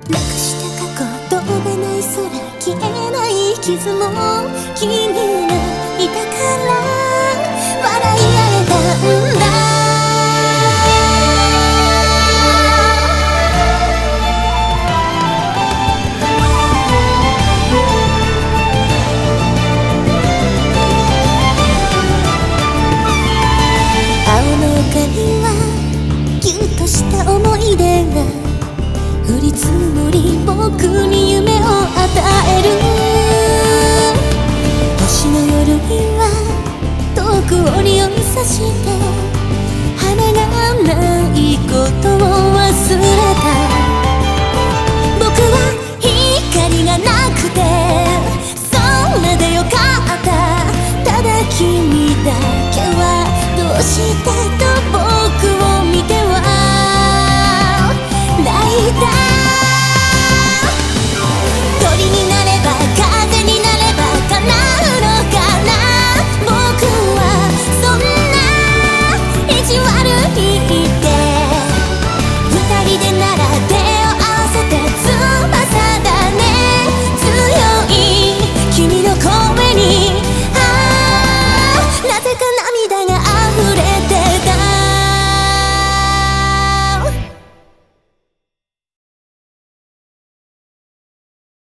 なくした過去飛べない空消えない傷も君がいたから笑い合えたんだ。ぎゅっとした思い出が降り積もり僕に夢を与える。星の夜には遠くを折を指して花がないことを